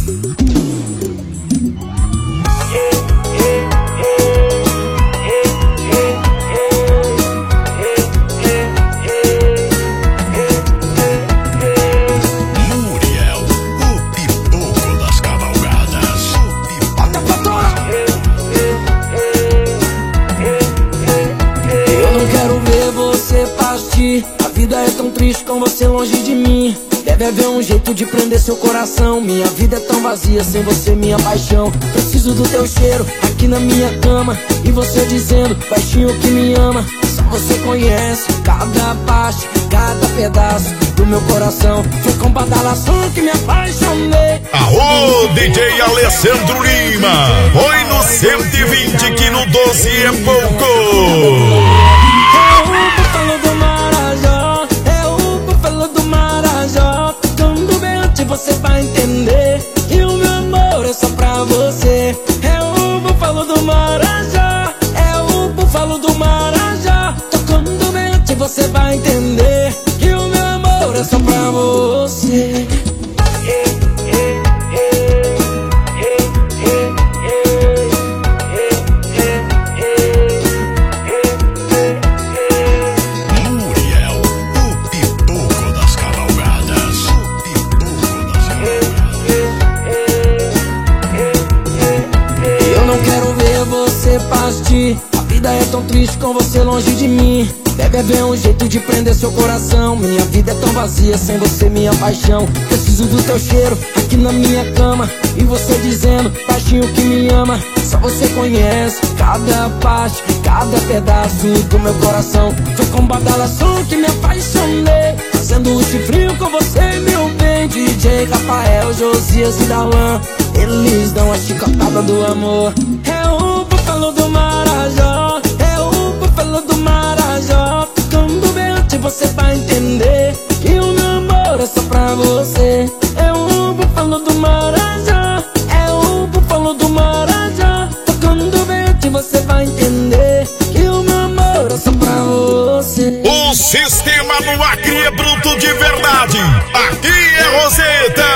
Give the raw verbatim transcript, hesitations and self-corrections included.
A vida é tão triste com você longe de mim. Deve haver um jeito de prender seu coração. Minha vida é tão vazia sem você, minha paixão. Preciso do teu cheiro aqui na minha cama. E você dizendo baixinho que me ama. Só você conhece cada parte, cada pedaço do meu coração. Foi com badalação que me apaixonei. Aô, D J Alessandro Lima. Foi no cento e vinte que no doze é pouco. Você vai entender que o meu amor é só pra você. É o búfalo do Marajó, é o búfalo do Marajó. Tocando mente, você vai entender que o meu amor é só pra você. A vida é tão triste com você longe de mim. Deve haver um jeito de prender seu coração. Minha vida é tão vazia sem você, minha paixão. Preciso do teu cheiro aqui na minha cama. E você dizendo baixinho que me ama. Só você conhece cada parte, cada pedaço do meu coração. Foi com badalação que me apaixonei. Fazendo o chifrinho com você, meu bem. D J Rafael, Josias e Darlan, eles dão a chicotada do amor. É o búfalo do Marajó, é o búfalo do Marajó. Tocando mente, você vai entender que o meu amor é só pra você. É o búfalo do Marajó, é o búfalo do Marajó. Tocando mente, você vai entender que o meu amor é só pra você. O sistema no Acre é bruto de verdade. Aqui é Roseta.